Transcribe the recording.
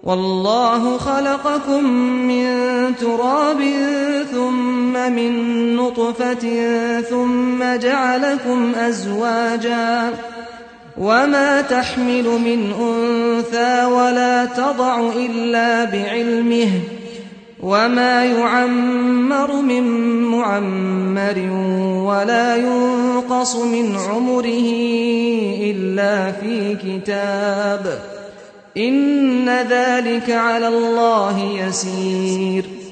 والله خلقكم من تراب ثم من نطفة ثم جعلكم أزواجا وما تحمل من أنثى ولا تضع إلا بعلمه وما يعمر من معمر ولا ينقص من عمره إلا في كتاب إن ذلك على الله يسير